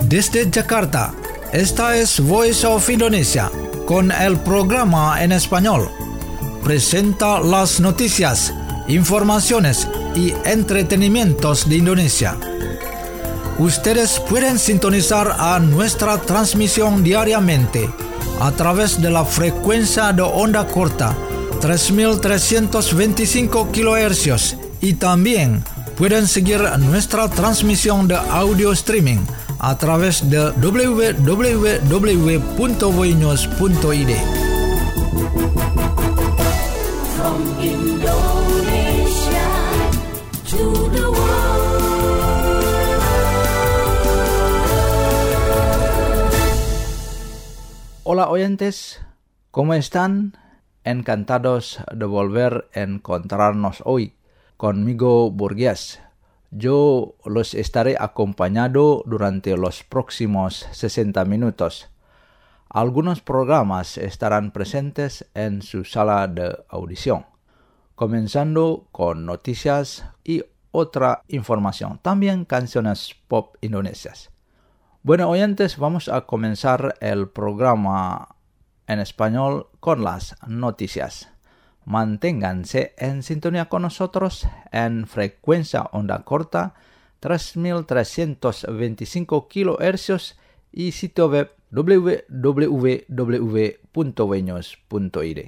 Desde Jakarta, esta es Voice of Indonesia, con el programa en español. Presenta las noticias, informaciones y entretenimientos de Indonesia. Ustedes pueden sintonizar a nuestra transmisión diariamente a través de la frecuencia de onda corta 3.325 kHz y también pueden seguir nuestra transmisión de audio streaming a través de www.voinews.id. From Indonesia to the world. Hola oyentes, ¿cómo están? Encantados de volver a encontrarnos hoy. Conmigo Burgués. Yo los estaré acompañando durante los próximos 60 minutos. Algunos programas estarán presentes en su sala de audición, comenzando con noticias y otra información, también canciones pop indonesias. Bueno, oyentes, vamos a comenzar el programa en español con las noticias. Manténganse en sintonía con nosotros en frecuencia onda corta 3.325 kHz y sitio web www.voinews.id.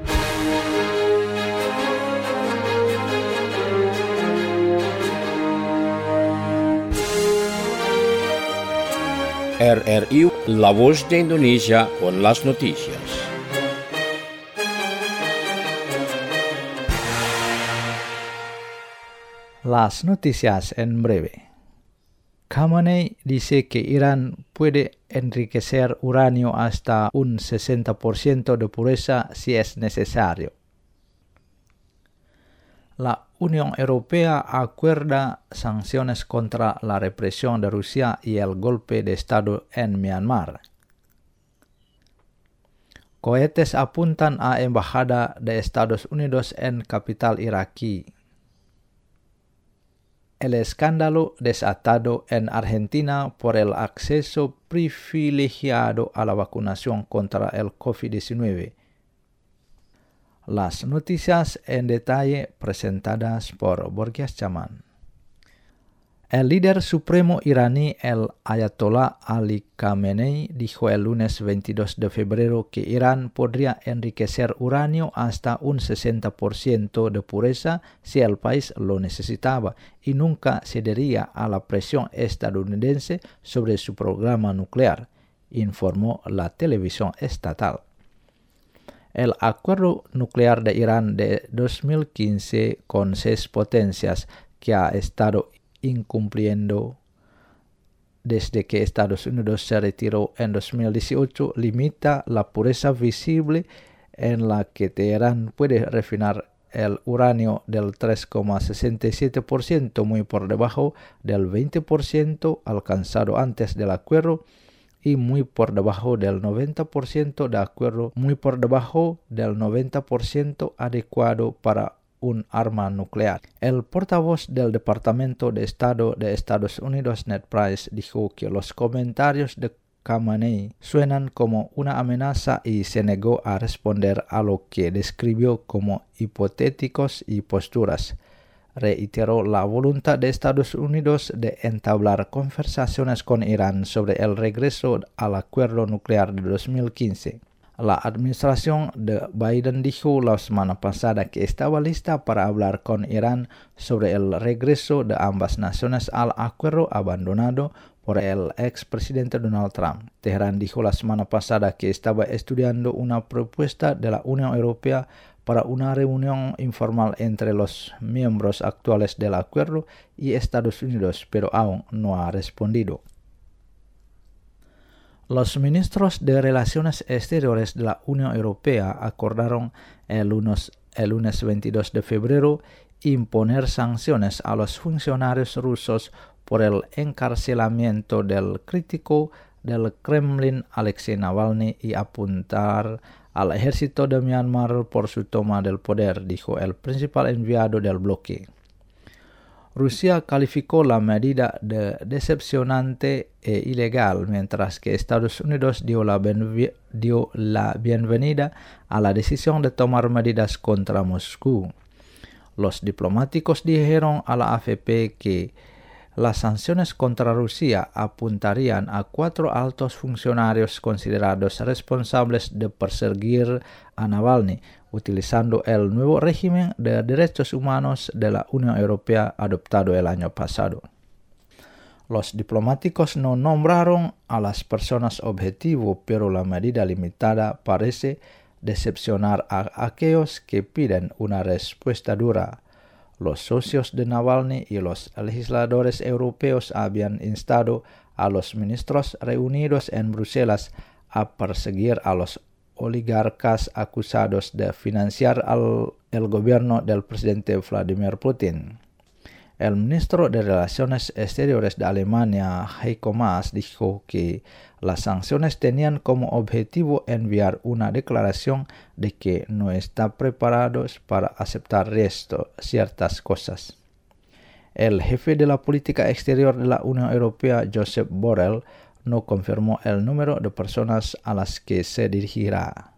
RRI, La Voz de Indonesia con las noticias. Las noticias en breve. Khamenei dice que Irán puede enriquecer uranio hasta un 60% de pureza si es necesario. La Unión Europea acuerda sanciones contra la represión de Rusia y el golpe de Estado en Myanmar. Cohetes apuntan a embajada de Estados Unidos en capital iraquí. El escándalo desatado en Argentina por el acceso privilegiado a la vacunación contra el COVID-19. Las noticias en detalle presentadas por Borges Chaman. El líder supremo iraní, el Ayatollah Ali Khamenei, dijo el lunes 22 de febrero que Irán podría enriquecer uranio hasta un 60% de pureza si el país lo necesitaba y nunca cedería a la presión estadounidense sobre su programa nuclear, informó la televisión estatal. El acuerdo nuclear de Irán de 2015 con 6 potencias que ha estado incumpliendo desde que Estados Unidos se retiró en 2018 limita la pureza visible en la que Teherán puede refinar el uranio del 3,67%, muy por debajo del 20% alcanzado antes del acuerdo y muy por debajo del 90% de acuerdo, muy por debajo del 90% adecuado para un arma nuclear. El portavoz del Departamento de Estado de Estados Unidos, Ned Price, dijo que los comentarios de Khamenei suenan como una amenaza y se negó a responder a lo que describió como hipotéticos y posturas. Reiteró la voluntad de Estados Unidos de entablar conversaciones con Irán sobre el regreso al acuerdo nuclear de 2015. La administración de Biden dijo la semana pasada que estaba lista para hablar con Irán sobre el regreso de ambas naciones al acuerdo abandonado por el expresidente Donald Trump. Teherán dijo la semana pasada que estaba estudiando una propuesta de la Unión Europea para una reunión informal entre los miembros actuales del acuerdo y Estados Unidos, pero aún no ha respondido. Los ministros de Relaciones Exteriores de la Unión Europea acordaron el lunes 22 de febrero imponer sanciones a los funcionarios rusos por el encarcelamiento del crítico del Kremlin Alexei Navalny y apuntar al ejército de Myanmar por su toma del poder, dijo el principal enviado del bloque. Rusia calificó la medida de decepcionante e ilegal, mientras que Estados Unidos dio la bienvenida a la decisión de tomar medidas contra Moscú. Los diplomáticos dijeron a la AFP que las sanciones contra Rusia apuntarían a 4 altos funcionarios considerados responsables de perseguir a Navalny, utilizando el nuevo régimen de derechos humanos de la Unión Europea adoptado el año pasado. Los diplomáticos no nombraron a las personas objetivo, pero la medida limitada parece decepcionar a aquellos que piden una respuesta dura. Los socios de Navalny y los legisladores europeos habían instado a los ministros reunidos en Bruselas a perseguir a los oligarcas acusados de financiar el gobierno del presidente Vladimir Putin. El ministro de Relaciones Exteriores de Alemania, Heiko Maas, dijo que las sanciones tenían como objetivo enviar una declaración de que no está preparados para aceptar ciertas cosas. El jefe de la política exterior de la Unión Europea, Josep Borrell, no confirmó el número de personas a las que se dirigirá.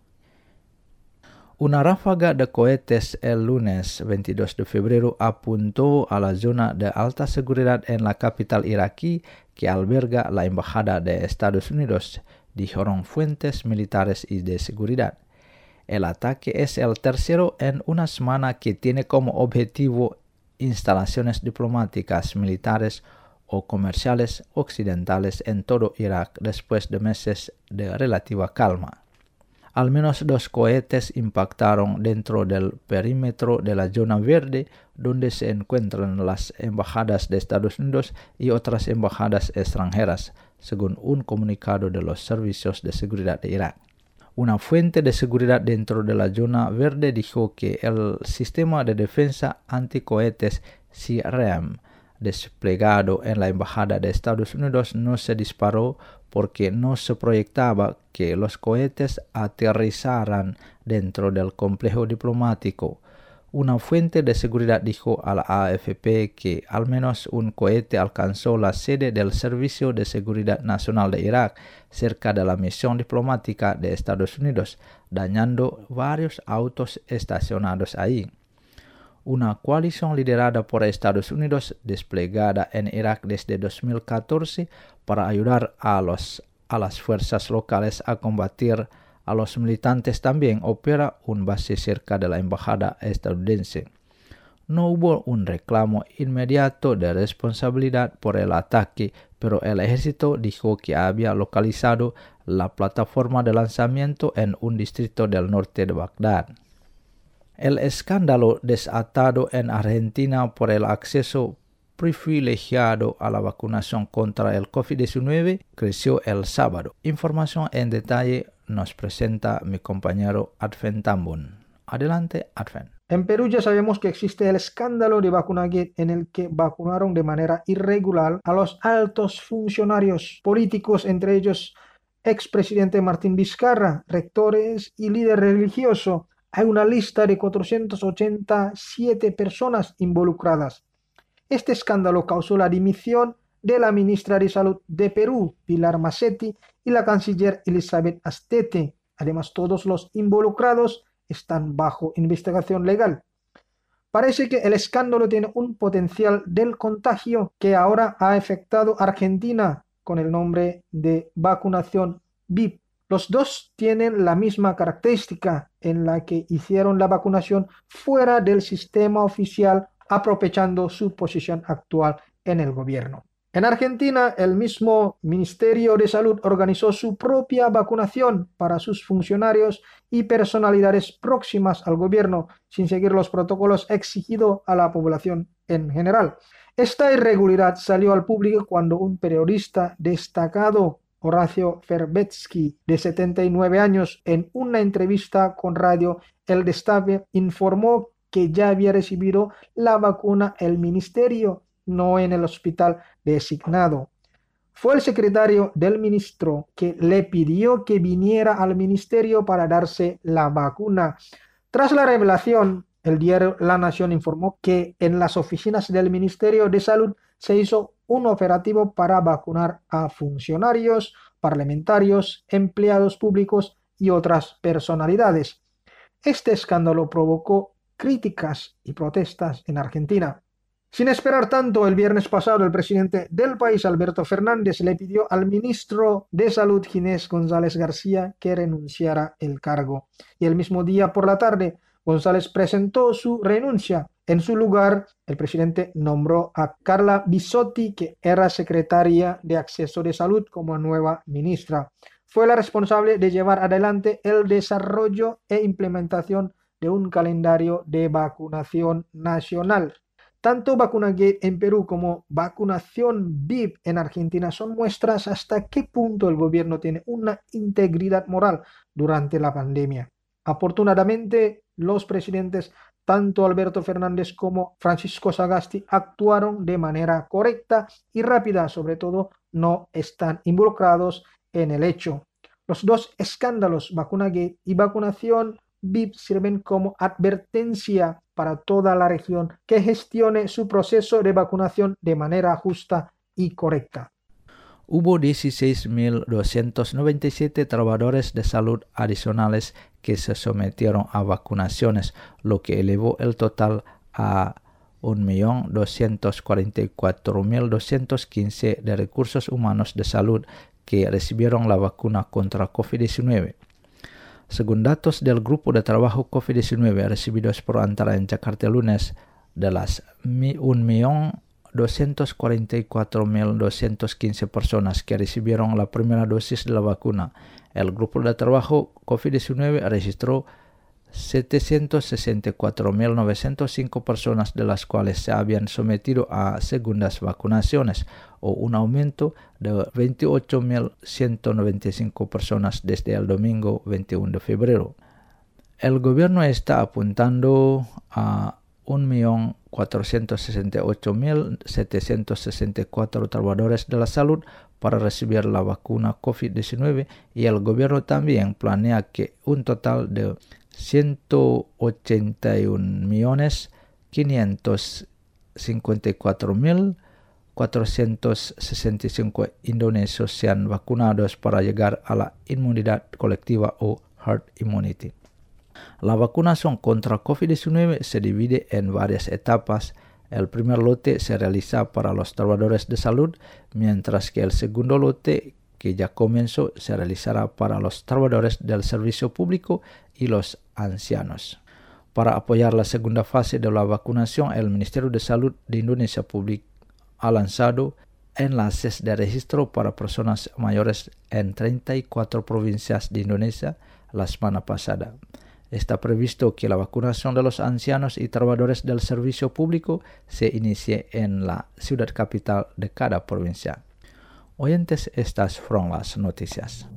Una ráfaga de cohetes el lunes 22 de febrero apuntó a la zona de alta seguridad en la capital iraquí que alberga la embajada de Estados Unidos, dijeron fuentes militares y de seguridad. El ataque es el tercero en una semana que tiene como objetivo instalaciones diplomáticas, militares o comerciales occidentales en todo Irak después de meses de relativa calma. Al menos 2 cohetes impactaron dentro del perímetro de la zona verde donde se encuentran las embajadas de Estados Unidos y otras embajadas extranjeras, según un comunicado de los servicios de seguridad de Irak. Una fuente de seguridad dentro de la zona verde dijo que el sistema de defensa anticohetes CRM desplegado en la embajada de Estados Unidos no se disparó porque no se proyectaba que los cohetes aterrizaran dentro del complejo diplomático. Una fuente de seguridad dijo a la AFP que al menos un cohete alcanzó la sede del Servicio de Seguridad Nacional de Irak cerca de la misión diplomática de Estados Unidos, dañando varios autos estacionados ahí. Una coalición liderada por Estados Unidos, desplegada en Irak desde 2014 para ayudar a las fuerzas locales a combatir a los militantes, también opera una base cerca de la embajada estadounidense. No hubo un reclamo inmediato de responsabilidad por el ataque, pero el ejército dijo que había localizado la plataforma de lanzamiento en un distrito del norte de Bagdad. El escándalo desatado en Argentina por el acceso privilegiado a la vacunación contra el COVID-19 creció el sábado. Información en detalle nos presenta mi compañero Adven Tambun. Adelante, Adven. En Perú ya sabemos que existe el escándalo de Vacunagate en el que vacunaron de manera irregular a los altos funcionarios políticos, entre ellos expresidente Martín Vizcarra, rectores y líder religioso. Hay una lista de 487 personas involucradas. Este escándalo causó la dimisión de la ministra de Salud de Perú, Pilar Massetti, y la canciller Elizabeth Astete. Además, todos los involucrados están bajo investigación legal. Parece que el escándalo tiene un potencial del contagio que ahora ha afectado a Argentina con el nombre de vacunación VIP. Los dos tienen la misma característica en la que hicieron la vacunación fuera del sistema oficial, aprovechando su posición actual en el gobierno. En Argentina, el mismo Ministerio de Salud organizó su propia vacunación para sus funcionarios y personalidades próximas al gobierno, sin seguir los protocolos exigidos a la población en general. Esta irregularidad salió al público cuando un periodista destacado, Horacio Verbitsky, de 79 años, en una entrevista con Radio El Destape, informó que ya había recibido la vacuna el ministerio, no en el hospital designado. Fue el secretario del ministro que le pidió que viniera al ministerio para darse la vacuna. Tras la revelación, El diario La Nación informó que en las oficinas del Ministerio de Salud se hizo un operativo para vacunar a funcionarios, parlamentarios, empleados públicos y otras personalidades. Este escándalo provocó críticas y protestas en Argentina. Sin esperar tanto, el viernes pasado el presidente del país, Alberto Fernández, le pidió al ministro de Salud, Ginés González García, que renunciara el cargo. Y el mismo día por la tarde, González presentó su renuncia. En su lugar, el presidente nombró a Carla Bisotti, que era secretaria de Acceso de Salud, como nueva ministra. Fue la responsable de llevar adelante el desarrollo e implementación de un calendario de vacunación nacional. Tanto VacunaGate en Perú como vacunación VIP en Argentina son muestras hasta qué punto el gobierno tiene una integridad moral durante la pandemia. Afortunadamente, los presidentes, tanto Alberto Fernández como Francisco Sagasti, actuaron de manera correcta y rápida, sobre todo no están involucrados en el hecho. Los dos escándalos, VacunaGate y vacunación VIP, sirven como advertencia para toda la región que gestione su proceso de vacunación de manera justa y correcta. Hubo 16.297 trabajadores de salud adicionales que se sometieron a vacunaciones, lo que elevó el total a 1.244.215 de recursos humanos de salud que recibieron la vacuna contra COVID-19. Según datos del Grupo de Trabajo COVID-19 recibidos por Antara en Jakarta el lunes, de las 1.244.215 personas que recibieron la primera dosis de la vacuna, el Grupo de Trabajo COVID-19 registró 764.905 personas, de las cuales se habían sometido a segundas vacunaciones, o un aumento de 28.195 personas desde el domingo 21 de febrero. El gobierno está apuntando a 1.468.764 trabajadores de la salud para recibir la vacuna COVID-19, y el gobierno también planea que un total de 181.554.465 indonesios sean vacunados para llegar a la inmunidad colectiva o herd immunity. La vacunación contra COVID-19 se divide en varias etapas. El primer lote se realiza para los trabajadores de salud, mientras que el segundo lote, que ya comenzó, se realizará para los trabajadores del servicio público y los ancianos. Para apoyar la segunda fase de la vacunación, el Ministerio de Salud de Indonesia ha lanzado enlaces de registro para personas mayores en 34 provincias de Indonesia la semana pasada. Está previsto que la vacunación de los ancianos y trabajadores del servicio público se inicie en la ciudad capital de cada provincia. Oyentes, estas fueron las noticias.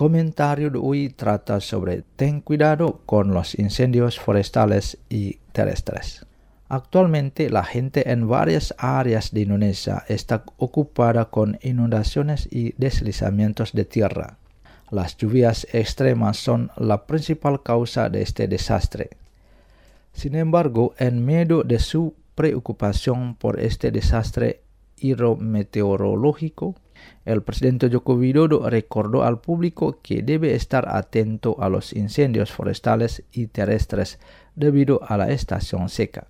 comentario de hoy trata sobre ten cuidado con los incendios forestales y terrestres. Actualmente la gente en varias áreas de Indonesia está ocupada con inundaciones y deslizamientos de tierra. Las lluvias extremas son la principal causa de este desastre. Sin embargo, en medio de su preocupación por este desastre hidrometeorológico, el presidente Joko Widodo recordó al público que debe estar atento a los incendios forestales y terrestres debido a la estación seca.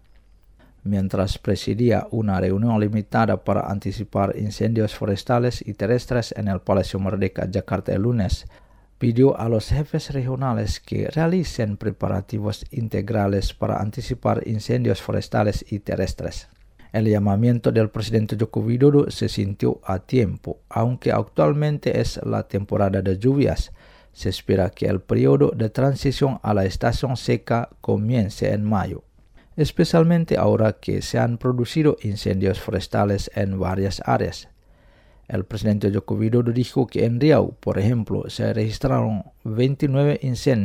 Mientras presidía una reunión limitada para anticipar incendios forestales y terrestres en el Palacio Merdeka, Jakarta el lunes, pidió a los jefes regionales que realicen preparativos integrales para anticipar incendios forestales y terrestres. El llamamiento del presidente Joko Widodo se sintió a tiempo, aunque actualmente es la temporada de lluvias. Se espera que el periodo de transición a la estación seca comience en mayo, especialmente ahora que se han producido incendios forestales en varias áreas. El presidente Joko Widodo dijo que en Riau, por ejemplo, se registraron 29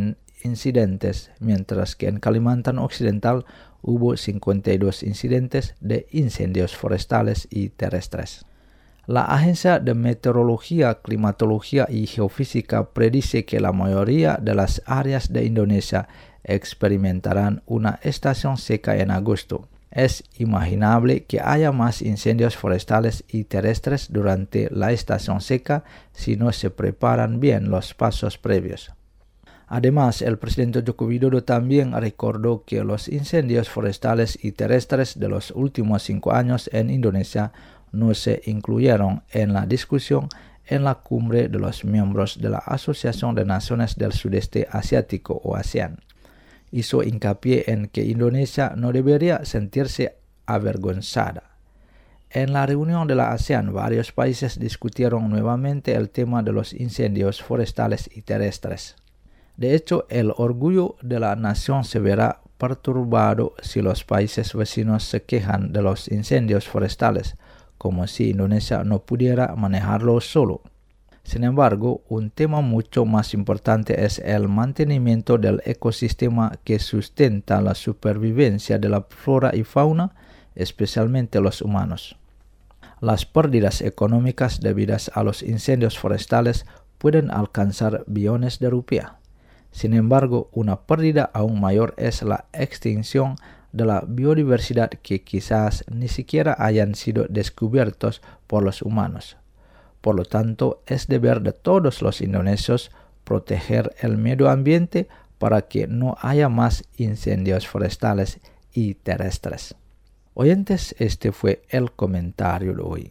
incidentes, mientras que en Kalimantan Occidental hubo 52 incidentes de incendios forestales y terrestres. La Agencia de Meteorología, Climatología y Geofísica predice que la mayoría de las áreas de Indonesia experimentarán una estación seca en agosto. Es imaginable que haya más incendios forestales y terrestres durante la estación seca si no se preparan bien los pasos previos. Además, el presidente Joko Widodo también recordó que los incendios forestales y terrestres de los últimos 5 años en Indonesia no se incluyeron en la discusión en la cumbre de los miembros de la Asociación de Naciones del Sudeste Asiático o ASEAN. Hizo hincapié en que Indonesia no debería sentirse avergonzada. En la reunión de la ASEAN, varios países discutieron nuevamente el tema de los incendios forestales y terrestres. De hecho, el orgullo de la nación se verá perturbado si los países vecinos se quejan de los incendios forestales, como si Indonesia no pudiera manejarlo solo. Sin embargo, un tema mucho más importante es el mantenimiento del ecosistema que sustenta la supervivencia de la flora y fauna, especialmente los humanos. Las pérdidas económicas debidas a los incendios forestales pueden alcanzar billones de rupiah. Sin embargo, una pérdida aún mayor es la extinción de la biodiversidad que quizás ni siquiera hayan sido descubiertos por los humanos. Por lo tanto, es deber de todos los indonesios proteger el medio ambiente para que no haya más incendios forestales y terrestres. Oyentes, este fue el comentario de hoy.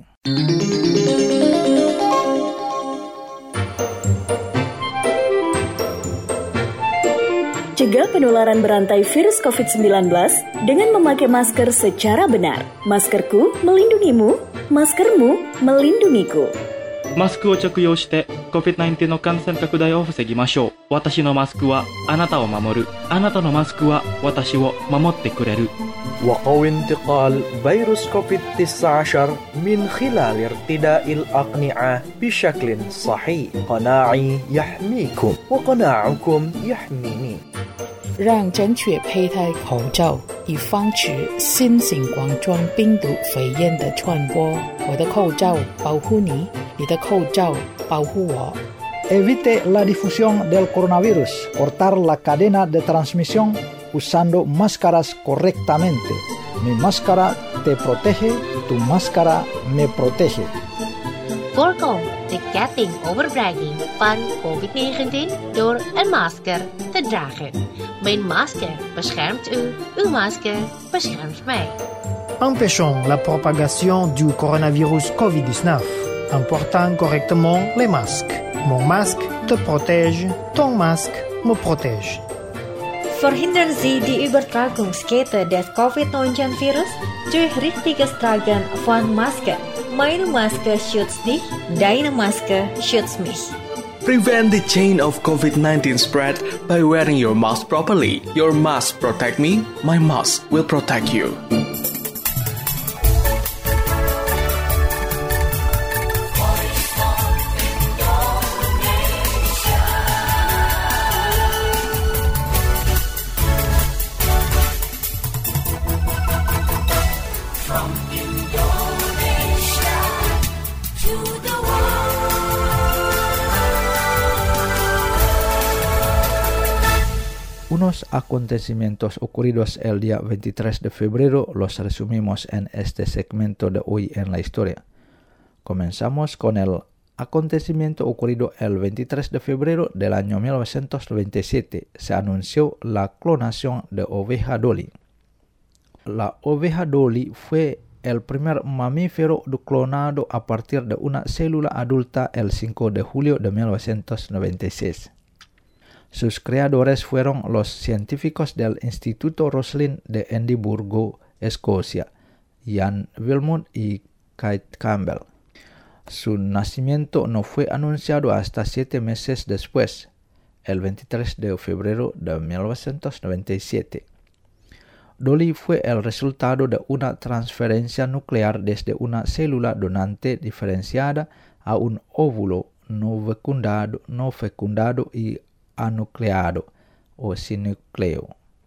Cegah penularan berantai virus COVID-19 dengan memakai masker secara benar. Maskerku melindungimu, maskermu melindungiku. マスクを着用して COVID-19 の感染拡大を防ぎましょう。私のマスクはあなたを守る。あなたのマスクは私を守ってくれる。 وقوي انتقال فيروس كوفيد-19 من خلال ارتداء الأقنعة بشكل صحيح. قناعي يحميكم وقناعكم يحميني. 让正确佩戴口罩，以防止新型冠状病毒肺炎的传播。我的口罩保护你，你的口罩保护我。 Evite la difusión del coronavirus. Cortar la cadena de transmisión usando máscaras correctamente. Mi máscara te protege, tu máscara me protege. Voorkom de ketting overbrenging van COVID-19 door een masker te dragen. Mijn masker beschermt u, uw masker beschermt mij. Empêchons la propagation du coronavirus COVID-19 en portant correctement les masques. Mon masque te protège, ton masque me protège. Verhindern Sie die Übertragungskette des COVID-19-Virus durch richtiges Tragen von Masken. Meine Maske schützt dich, deine Maske schützt mich. Prevent the chain of COVID-19 spread by wearing your mask properly. Your mask protect me, my mask will protect you. Unos acontecimientos ocurridos el día 23 de febrero los resumimos en este segmento de hoy en la historia. Comenzamos con el acontecimiento ocurrido el 23 de febrero del año 1997. Se anunció la clonación de oveja Dolly. La oveja Dolly fue el primer mamífero clonado a partir de una célula adulta el 5 de julio de 1996. Sus creadores fueron los científicos del Instituto Roslin de Edimburgo, Escocia, Ian Wilmot y Kate Campbell. Su nacimiento no fue anunciado hasta 7 meses después, el 23 de febrero de 1997. Dolly fue el resultado de una transferencia nuclear desde una célula donante diferenciada a un óvulo no fecundado y anucleado o sinucleo,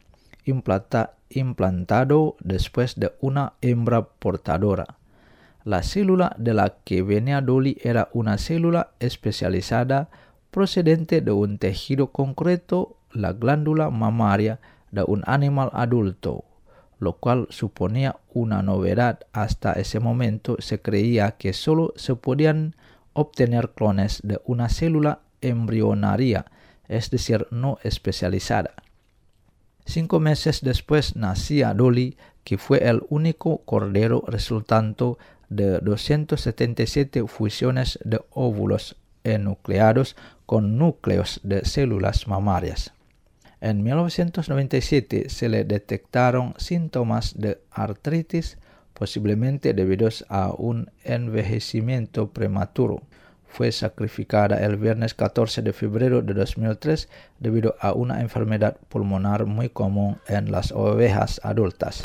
implantado después de una hembra portadora. La célula de la que venía Dolly era una célula especializada procedente de un tejido concreto, la glándula mamaria de un animal adulto, lo cual suponía una novedad. Hasta ese momento se creía que solo se podían obtener clones de una célula embrionaria, es decir, no especializada. 5 meses después nacía Dolly, que fue el único cordero resultante de 277 fusiones de óvulos enucleados con núcleos de células mamarias. En 1997 se le detectaron síntomas de artritis, posiblemente debidos a un envejecimiento prematuro. Fue sacrificada el viernes 14 de febrero de 2003 debido a una enfermedad pulmonar muy común en las ovejas adultas.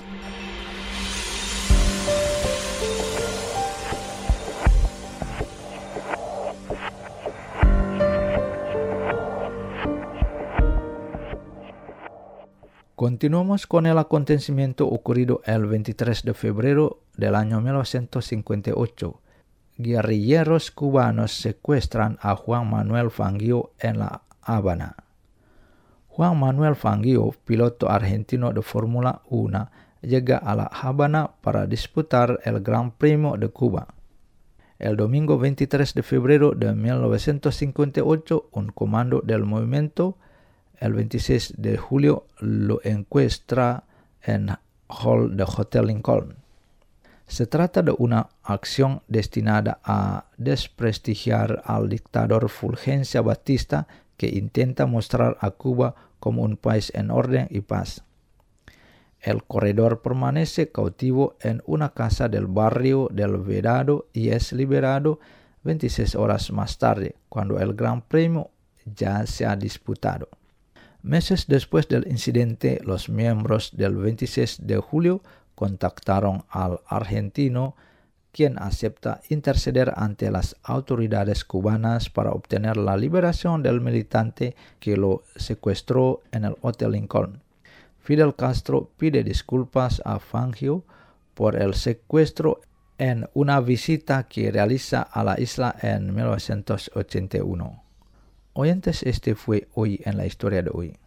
Continuamos con el acontecimiento ocurrido el 23 de febrero del año 1958. Guerrilleros cubanos secuestran a Juan Manuel Fangio en La Habana. Juan Manuel Fangio, piloto argentino de Fórmula 1, llega a La Habana para disputar el Gran Premio de Cuba. El domingo 23 de febrero de 1958, un comando del movimiento, el 26 de julio, lo encuentra en hall de Hotel Lincoln. Se trata de una acción destinada a desprestigiar al dictador Fulgencio Batista, que intenta mostrar a Cuba como un país en orden y paz. El corredor permanece cautivo en una casa del barrio del Vedado y es liberado 26 horas más tarde, cuando el Gran Premio ya se ha disputado. Meses después del incidente, los miembros del 26 de julio contactaron al argentino, quien acepta interceder ante las autoridades cubanas para obtener la liberación del militante que lo secuestró en el Hotel Lincoln. Fidel Castro pide disculpas a Fangio por el secuestro en una visita que realiza a la isla en 1981. Oyentes, este fue hoy en la historia de hoy.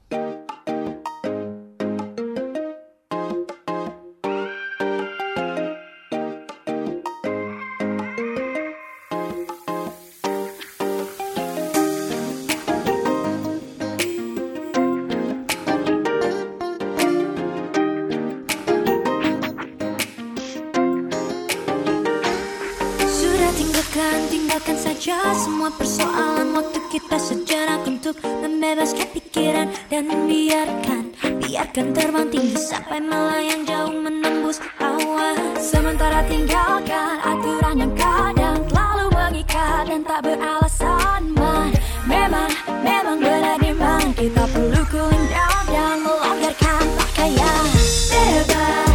Tinggalkan saja semua persoalan waktu kita sejenak untuk membebaskan pikiran dan biarkan terbang tinggi sampai melayang jauh menembus awan. Sementara tinggalkan aturan yang kadang terlalu mengikat dan tak beralasan. Memang benar dimana kita perlu cooling down dan melonggarkan pakaian. Bebas.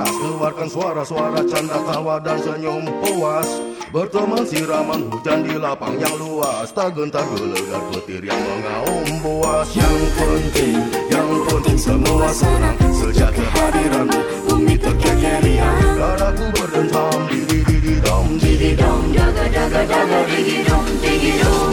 keras, keluarkan suara-suara canda tawa dan senyum puas. Berteman siraman hujan di lapang yang luas, tak gentar gelegar petir yang mengaum buas. Yang penting semua senang sejak kehadiranmu, bumi terkekerian. Dadaku berdentam, didi-didi-dom, didi-dom, jaga-jaga-jaga, didi-dom, didi-dom.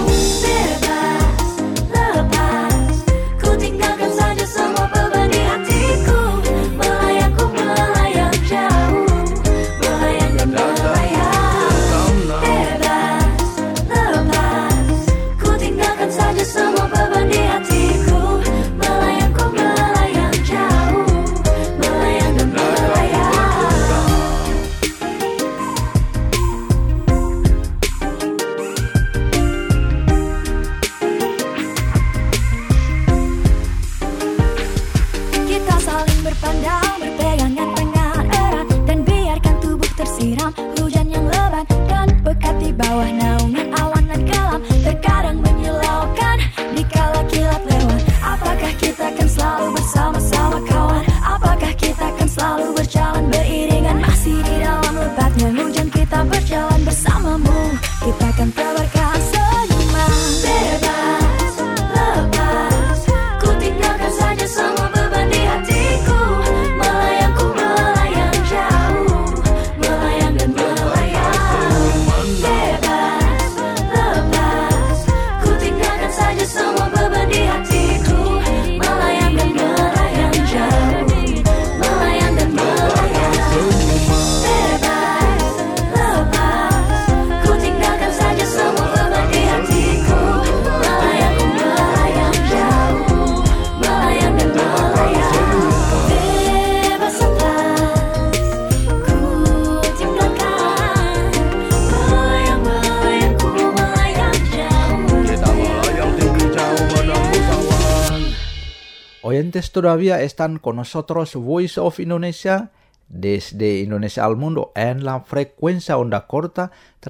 Oyentes todavía están con nosotros Voice of Indonesia desde Indonesia al mundo en la frecuencia onda corta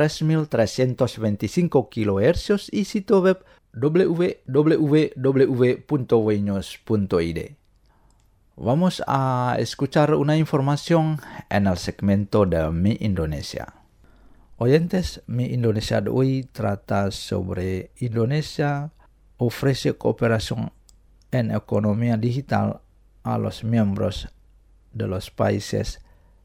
3325 kHz y sitio web www.wnews.id. Vamos a escuchar una información en el segmento de Mi Indonesia. Oyentes, Mi Indonesia de hoy trata sobre Indonesia ofrece cooperación en economía digital a los miembros de los países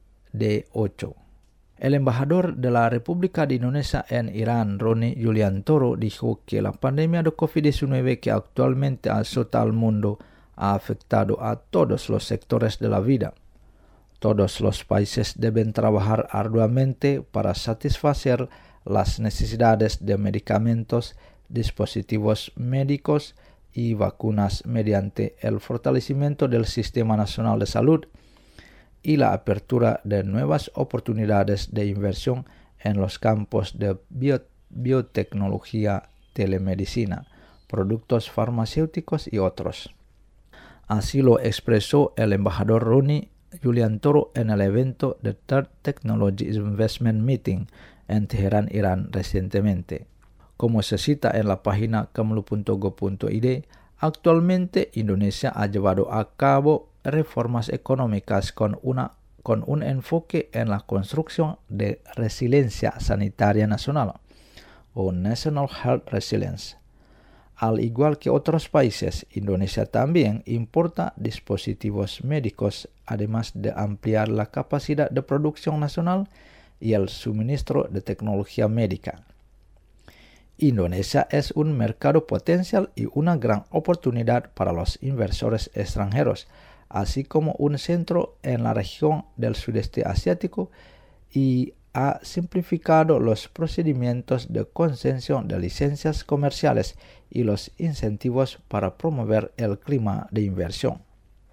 D8. El embajador de la República de Indonesia en Irán, Roni Yuliantoro, dijo que la pandemia de COVID-19 que actualmente azota al mundo ha afectado a todos los sectores de la vida. Todos los países deben trabajar arduamente para satisfacer las necesidades de medicamentos, dispositivos médicos y vacunas mediante el fortalecimiento del Sistema Nacional de Salud y la apertura de nuevas oportunidades de inversión en los campos de biotecnología, telemedicina, productos farmacéuticos y otros. Así lo expresó el embajador Roni Yuliantoro en el evento The Third Technology Investment Meeting en Teherán, Irán, recientemente. Como se cita en la página kemlu.go.id, actualmente Indonesia ha llevado a cabo reformas económicas con un enfoque en la construcción de resiliencia sanitaria nacional, o National Health Resilience. Al igual que otros países, Indonesia también importa dispositivos médicos, además de ampliar la capacidad de producción nacional y el suministro de tecnología médica. Indonesia es un mercado potencial y una gran oportunidad para los inversores extranjeros, así como un centro en la región del sudeste asiático, y ha simplificado los procedimientos de concesión de licencias comerciales y los incentivos para promover el clima de inversión.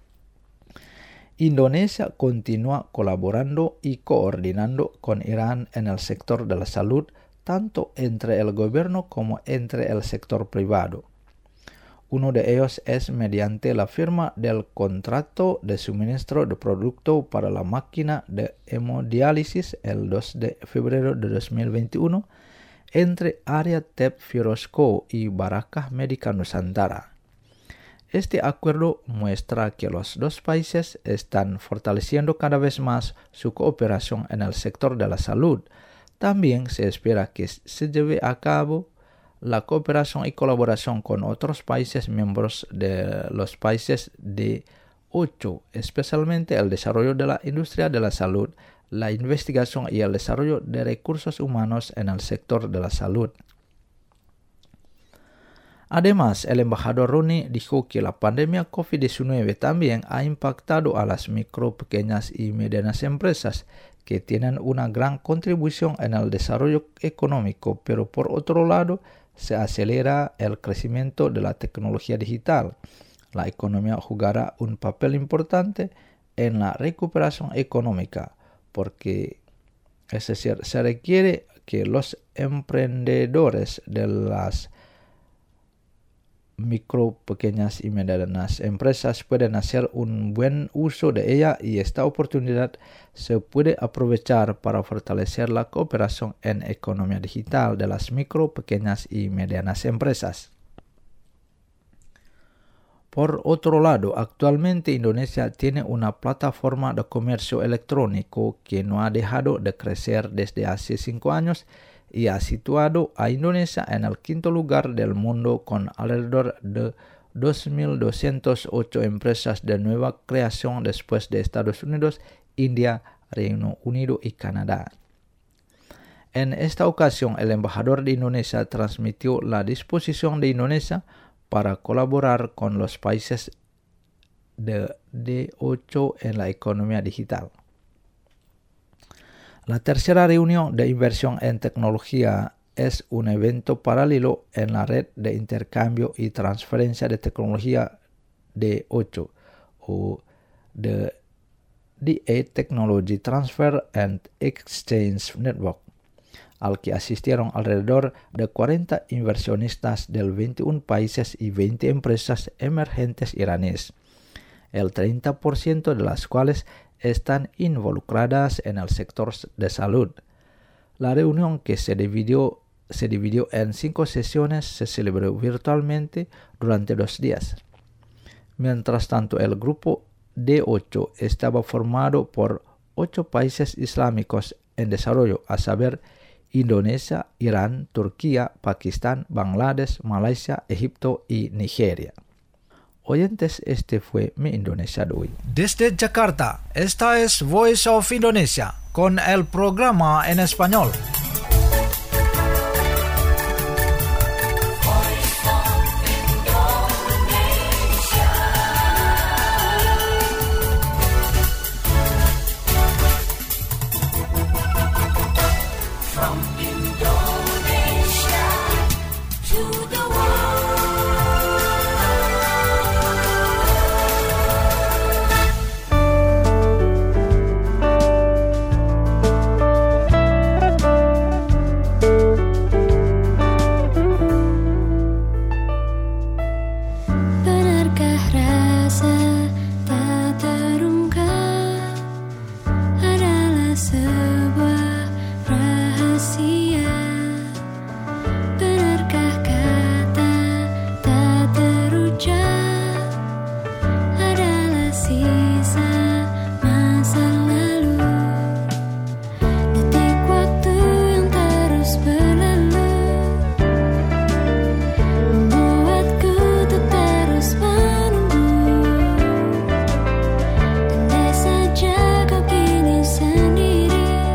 Indonesia continúa colaborando y coordinando con Irán en el sector de la salud, tanto entre el gobierno como entre el sector privado. Uno de ellos es mediante la firma del contrato de suministro de producto para la máquina de hemodiálisis el 2 de febrero de 2021 entre Arya Tep Firosco y Barakah Medica Nusantara. Este acuerdo muestra que los dos países están fortaleciendo cada vez más su cooperación en el sector de la salud. También se espera que se lleve a cabo la cooperación y colaboración con otros países miembros de los países de 8, especialmente el desarrollo de la industria de la salud, la investigación y el desarrollo de recursos humanos en el sector de la salud. Además, el embajador Rooney dijo que la pandemia COVID-19 también ha impactado a las micro, pequeñas y medianas empresas, que tienen una gran contribución en el desarrollo económico, pero por otro lado, se acelera el crecimiento de la tecnología digital. La economía jugará un papel importante en la recuperación económica, porque es decir, se requiere que los emprendedores de las micro, pequeñas y medianas empresas pueden hacer un buen uso de ella, y esta oportunidad se puede aprovechar para fortalecer la cooperación en economía digital de las micro, pequeñas y medianas empresas. Por otro lado, actualmente Indonesia tiene una plataforma de comercio electrónico que no ha dejado de crecer desde hace 5 años y ha situado a Indonesia en el 5º lugar del mundo, con alrededor de 2.208 empresas de nueva creación después de Estados Unidos, India, Reino Unido y Canadá. En esta ocasión, el embajador de Indonesia transmitió la disposición de Indonesia para colaborar con los países de D8 en la economía digital. La tercera reunión de inversión en tecnología es un evento paralelo en la red de intercambio y transferencia de tecnología D8, o The D8 Technology Transfer and Exchange Network, al que asistieron alrededor de 40 inversionistas de 21 países y 20 empresas emergentes iraníes, el 30% de las cuales están involucradas en el sector de salud. La reunión, que se dividió en 5 sesiones, se celebró virtualmente durante 2 días. Mientras tanto, el grupo D8 estaba formado por 8 países islámicos en desarrollo, a saber, Indonesia, Irán, Turquía, Pakistán, Bangladesh, Malaysia, Egipto y Nigeria. Oyentes, este fue mi Indonesia de hoy. Desde Jakarta, esta es Voice of Indonesia con el programa en español. Andai saja kau kini sendiri,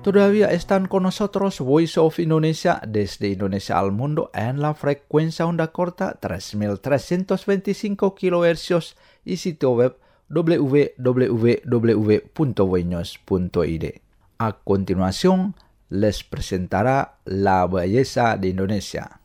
Todavía están con nosotros Voice of Indonesia desde Indonesia al mundo en la frecuencia onda corta 3325 kHz y sitio web www.voinews.id. A continuación, les presentará la belleza de Indonesia.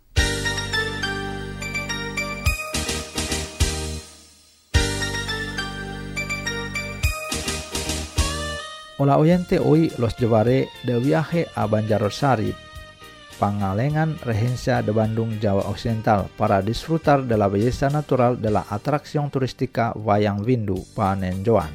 Hola oyente, hoy los llevaré de viaje a Banjarnegara, Pangalengan, Regencia de Bandung, Jawa Occidental, para disfrutar de la belleza natural de la atracción turística Wayang Windu Panenjoan.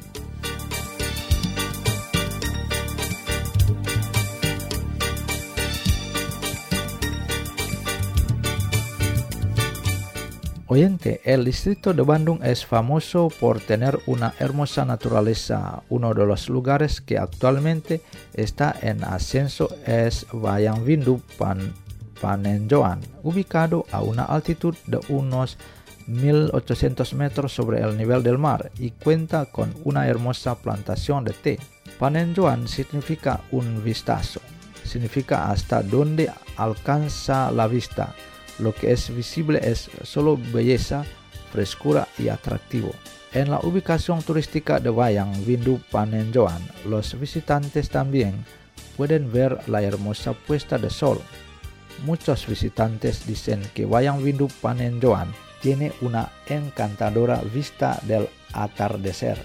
Oyente, el distrito de Bandung es famoso por tener una hermosa naturaleza. Uno de los lugares que actualmente está en ascenso es Wayang Windu Panenjoan, ubicado a una altitud de unos 1800 metros sobre el nivel del mar y cuenta con una hermosa plantación de té. Panenjoan significa un vistazo, significa hasta donde alcanza la vista. Lo que es visible es solo belleza, frescura y atractivo. En la ubicación turística de Wayang Windu Panenjoan, los visitantes también pueden ver la hermosa puesta de sol. Muchos visitantes dicen que Wayang Windu Panenjoan tiene una encantadora vista del atardecer.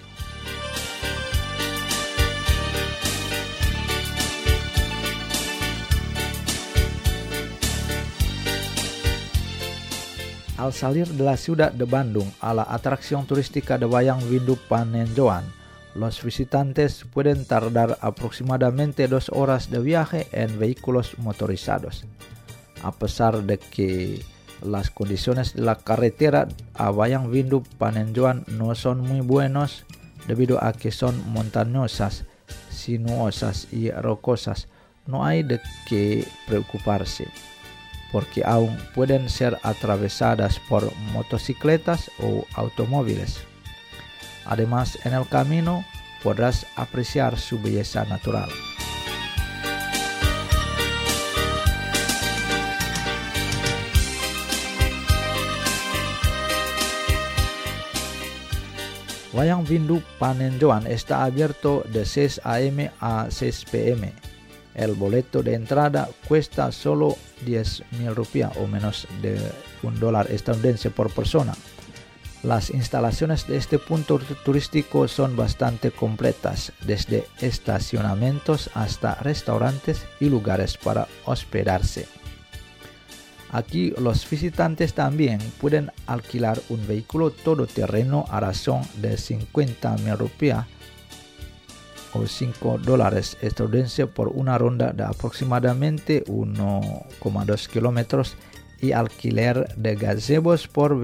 Al salir de la ciudad de Bandung a la atracción turística de Wayang Windu Panenjoan, los visitantes pueden tardar aproximadamente 2 horas de viaje en vehículos motorizados. A pesar de que las condiciones de la carretera a Wayang Windu Panenjoan no son muy buenos debido a que son montañosas, sinuosas y rocosas, no hay de qué preocuparse, porque aún pueden ser atravesadas por motocicletas o automóviles. Además, en el camino podrás apreciar su belleza natural. Wayang Windu Panenjoan está abierto de 6 a.m. a 6 p.m. El boleto de entrada cuesta solo 10.000 rupiah o menos de $1 estadounidense por persona. Las instalaciones de este punto turístico son bastante completas, desde estacionamientos hasta restaurantes y lugares para hospedarse. Aquí los visitantes también pueden alquilar un vehículo todoterreno a razón de 50.000 rupiah o $5 estadounidenses por una ronda de aproximadamente 1,2 kilómetros y alquiler de gazebos por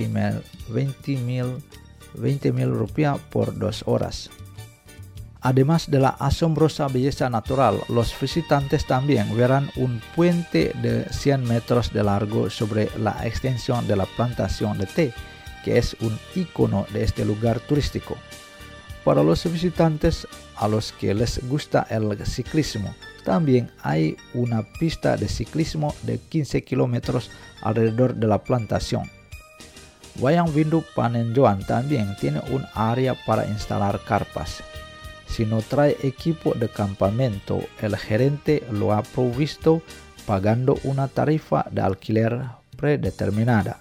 20.000 rupiah por 2 horas. Además de la asombrosa belleza natural, los visitantes también verán un puente de 100 metros de largo sobre la extensión de la plantación de té, que es un icono de este lugar turístico. Para los visitantes a los que les gusta el ciclismo, también hay una pista de ciclismo de 15 kilómetros alrededor de la plantación. Wayang Windu Panenjoan también tiene un área para instalar carpas. Si no trae equipo de campamento, el gerente lo ha provisto pagando una tarifa de alquiler predeterminada.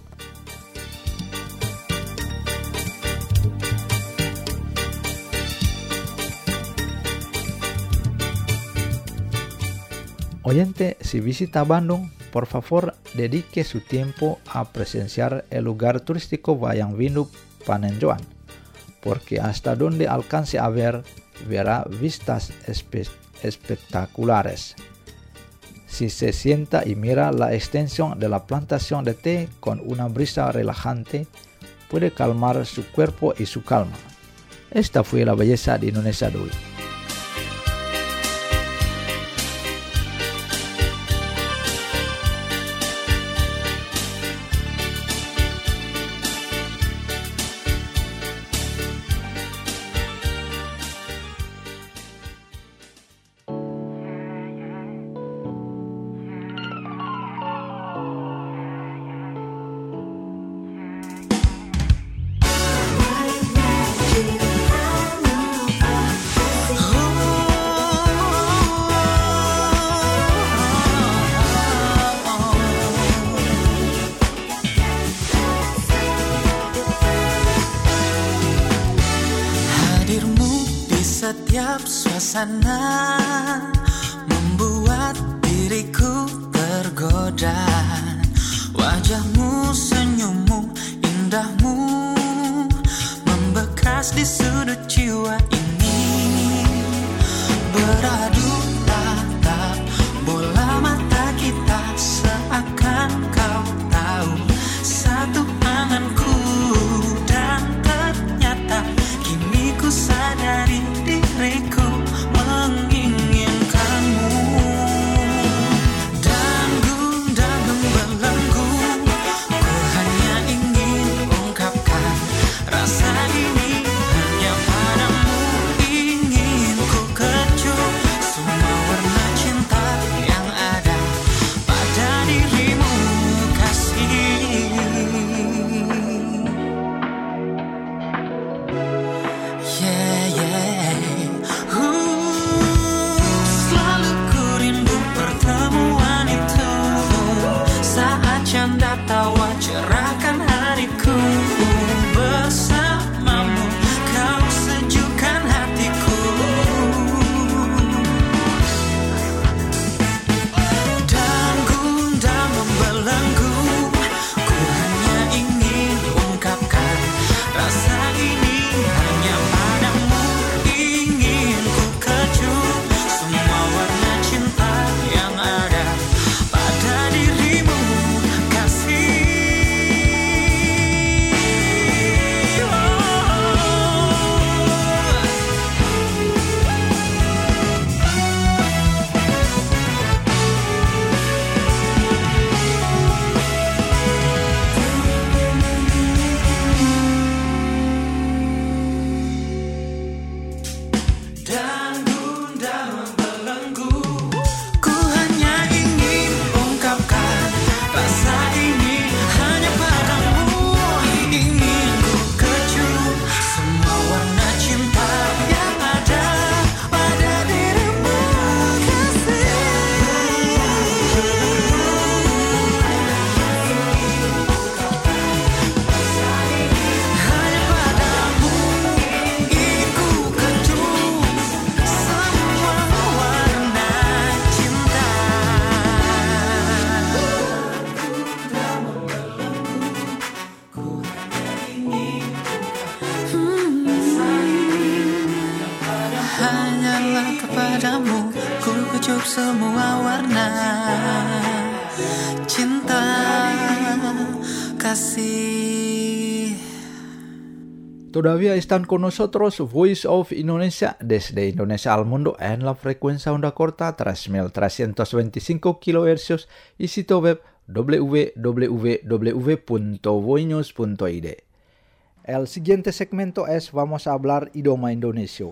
Oyente, si visita Bandung, por favor dedique su tiempo a presenciar el lugar turístico Wayang Windu Panenjoan, porque hasta donde alcance a ver, verá vistas espectaculares. Si se sienta y mira la extensión de la plantación de té con una brisa relajante, puede calmar su cuerpo y su calma. Esta fue la belleza de Indonesia de hoy. Setiap suasana membuat diriku tergoda. Wajahmu, senyummu, indahmu membekas di sudut jiwa ini. Beradu tatap bola mata kita, seakan kau tahu satu anganku. Dan ternyata kini ku sadari diriku menginginkanmu. Dan gundah membelenggu, ku hanya ingin ungkapkan rasa ini hanya padamu. Ingin ku kecup semua warna cinta yang ada pada dirimu, kasih. Selalu ku rindu pertemuan itu, saat canda tawa cerahkan hariku. Bersamamu kau sejukkan hatiku. Dan gundah membelenggu, ku hanya ingin ungkapkan rasa ini hanya padamu. Ingin ku kecup semua warna cinta yang ada pada dirimu, kasih. Dan gundah membelenggu, ku hanya ingin ungkapkan rasa ini hanya padamu. Ingin ku kecup semua warna cinta yang ada pada dirimu, kasih. Hanya padamu ingin ku kecup semua warna cinta. Hanyalah kepadamu ku kecup semua warna cinta, kasih. Todavía están con nosotros Voice of Indonesia desde Indonesia al mundo en la frecuencia onda corta 3325 kHz y sitio web www.voinews.id. El siguiente segmento es Vamos a hablar idioma Indonesia.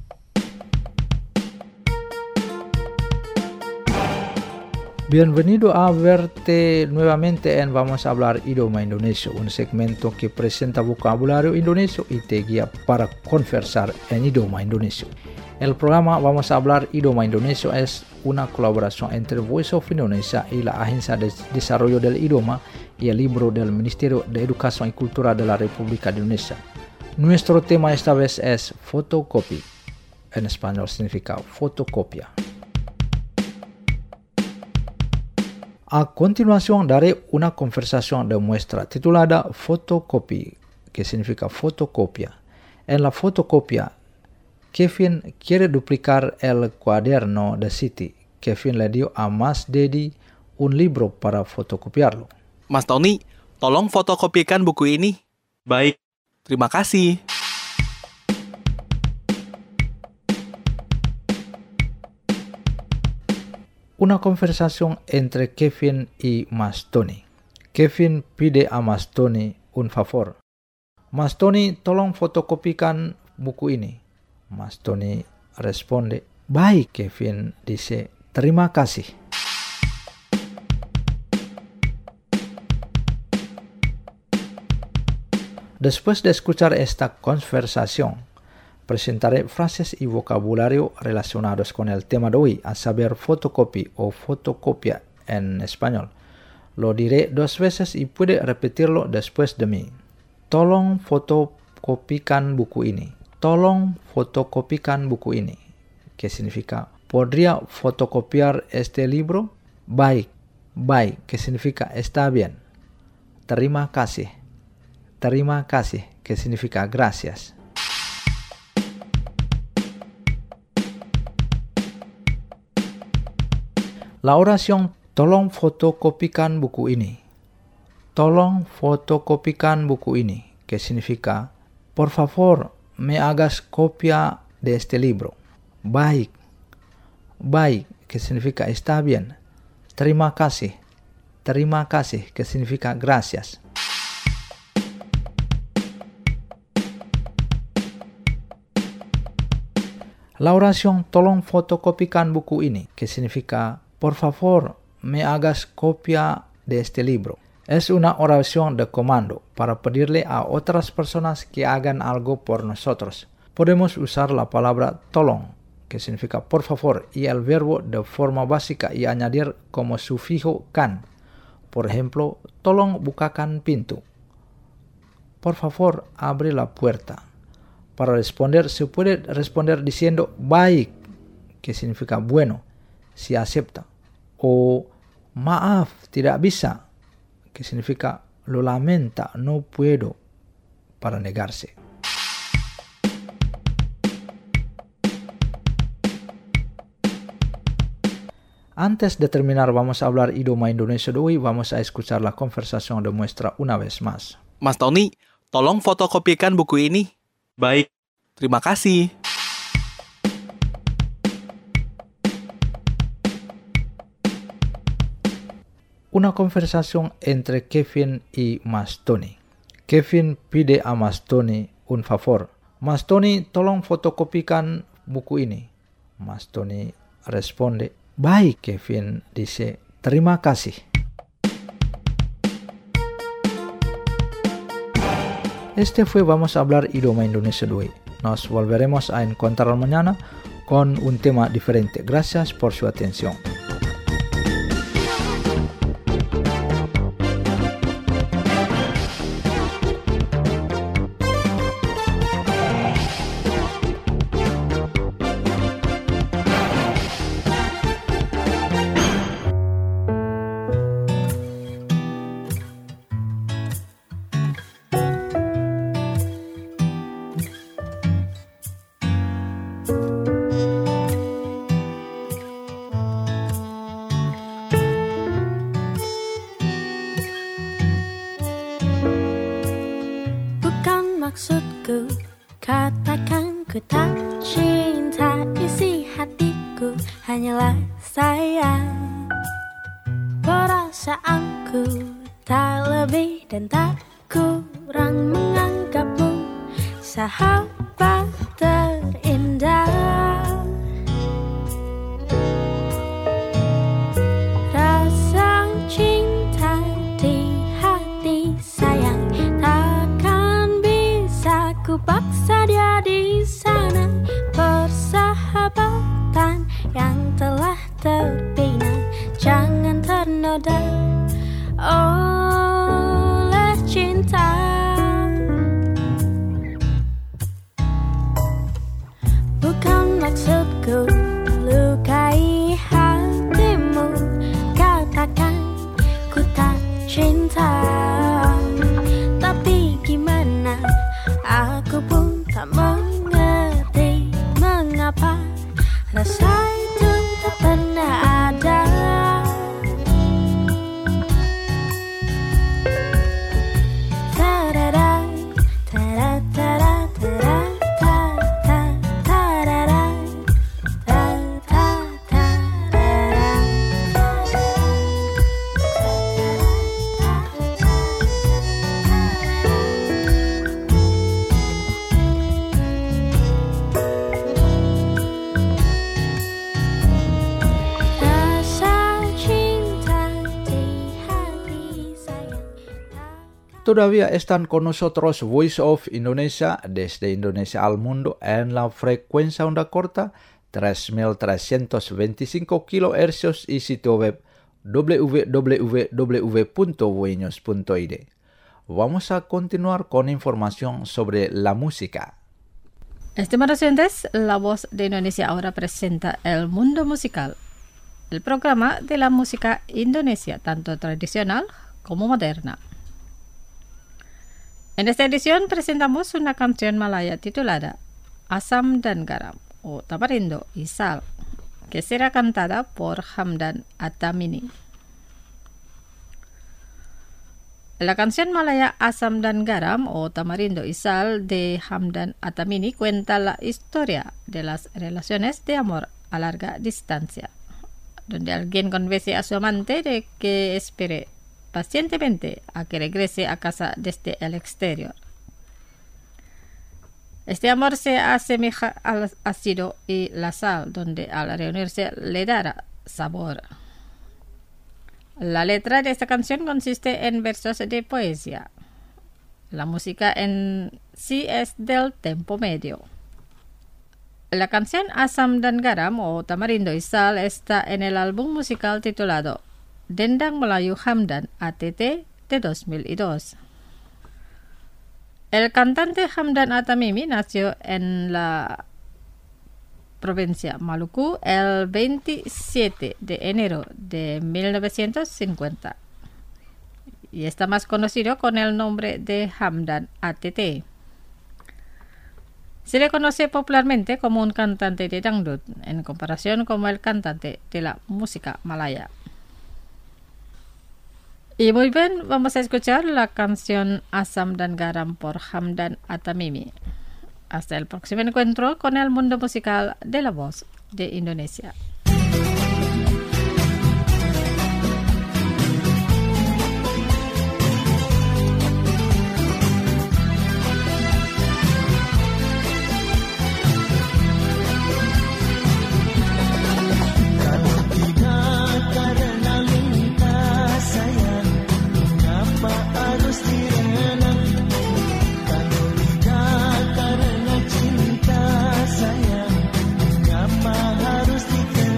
Bienvenido a verte nuevamente en Vamos a hablar idioma Indonesia, un segmento que presenta vocabulario indonesio y te guía para conversar en idioma indonesio. El programa Vamos a hablar idioma Indonesia es una colaboración entre Voice of Indonesia y la Agencia de Desarrollo del Idioma y el libro del Ministerio de Educación y Cultura de la República de Indonesia. Nuestro tema esta vez es fotocopy. En español significa fotocopia. A continuación daré una conversación de muestra titulada Fotocopy, que significa fotocopia. En la fotocopia, Kevin quiere duplicar el cuaderno de Siti. Kevin le dio a Mas Dedi un libro para fotokopiarlo. Mas Tony, tolong fotokopikan buku ini. Baik. Terima kasih. Una conversación entre Kevin y Mas Tony. Kevin pide a Mas Tony un favor. Mas Tony, tolong fotokopikan buku ini. Mas Tony responde, baik. Kevin dice, terima kasih. Después de escuchar esta conversación, presentaré frases y vocabulario relacionados con el tema de hoy, a saber fotocopy o fotocopia en español. Lo diré 2 veces y puede repetirlo después de mí. Tolong fotokopikan buku ini. tolong fotokopikan buku ini. ¿Qué significa? ¿Podría fotocopiar este libro? Baik. Baik, ¿qué significa? Está bien. Terima kasih. Terima kasih, ¿qué significa? Gracias. La oración tolong fotokopikan buku ini. Tolong fotokopikan buku ini. ¿Qué significa? Por favor, me hagas copia de este libro. Baik. Baik, ¿qué significa? Está bien. Terima kasih. Terima kasih, ¿qué significa? Gracias. La oración tolong fotokopikan buku ini. ¿Qué significa? Por favor, me hagas copia de este libro. Es una oración de comando para pedirle a otras personas que hagan algo por nosotros. Podemos usar la palabra tolong, que significa por favor, y el verbo de forma básica y añadir como sufijo kan. Por ejemplo, tolong bukakan pintu. Por favor, abre la puerta. Para responder, se puede responder diciendo baik, que significa bueno, si acepta. O maaf, tidak bisa, que significa lo lamenta, no puedo, para negarse. Antes de terminar, vamos a hablar idioma Indonesia de hoy. Vamos a escuchar la conversación de muestra una vez más. Mas Tony, tolong fotokopikan buku ini. Baik. Terima kasih. Una conversación entre Kevin y Mas Tony. Kevin pide a Mas Tony un favor. Mas Tony, tolong fotokopikan buku ini. Mas Tony responde, baik. Kevin dice, terima kasih. Este fue Vamos a hablar idioma Indonesia de hoy. Nos volveremos a encontrar mañana con un tema diferente. Gracias por su atención. Maksudku, katakan ku tak cinta, isi hatiku hanyalah sayang. Perasaanku tak lebih dan tak kurang menganggapmu sahabat terindah. Rasa cinta di hati sayang ku paksa dia di sana, persahabatan yang telah terbina jangan ternoda oleh cinta. Bukan maksudku lukai hatimu, katakan ku tak cinta, tapi gimana? Aku pun tak mengerti mengapa rasa itu tak pernah ada. Tarara, tarara, tarara, tarara, tarara, Todavía están con nosotros Voice of Indonesia desde Indonesia al mundo en la frecuencia onda corta 3325 kHz y sitio web www.voinews.id. Vamos a continuar con información sobre la música. Estimados oyentes, La Voz de Indonesia ahora presenta El Mundo Musical, el programa de la música Indonesia, tanto tradicional como moderna. En esta edición presentamos una canción Malaya titulada Asam dan Garam o Tamarindo y Sal, que será cantada por Hamdan Atamini. La canción Malaya Asam dan Garam o Tamarindo y Sal de Hamdan Atamini cuenta la historia de las relaciones de amor a larga distancia, donde alguien convence a su amante de que espere pacientemente a que regrese a casa desde el exterior. Este amor se asemeja al ácido y la sal, donde al reunirse le dará sabor. La letra de esta canción consiste en versos de poesía. La música en sí es del tempo medio. La canción Asam dan Garam o Tamarindo y Sal está en el álbum musical titulado Dendang Melayu Hamdan ATT de 2002. El cantante Hamdan Atamimi nació en la provincia Maluku el 27 de enero de 1950 y está más conocido con el nombre de Hamdan ATT. Se le conoce popularmente como un cantante de dangdut en comparación con el cantante de la música malaya. Y muy bien, vamos a escuchar la canción Asam dan Garam por Hamdan Atamimi. Hasta el próximo encuentro con el mundo musical de La Voz de Indonesia. Karena cinta sayang, mengapa harus dikenal?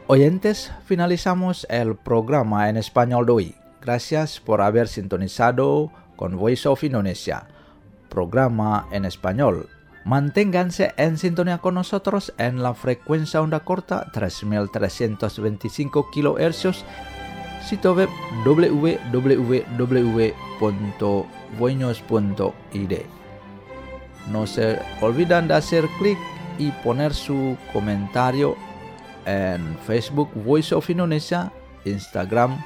Oyentes, finalizamos el programa en español de hoy. Gracias por haber sintonizado con Voice of Indonesia, programa en español. Manténganse en sintonía con nosotros en la frecuencia onda corta 3325 kHz, sitio web www.voinos.id. No se olviden de hacer clic y poner su comentario en Facebook Voice of Indonesia, Instagram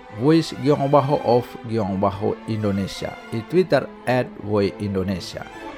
Voice_of_Indonesia y Twitter @voiceindonesia.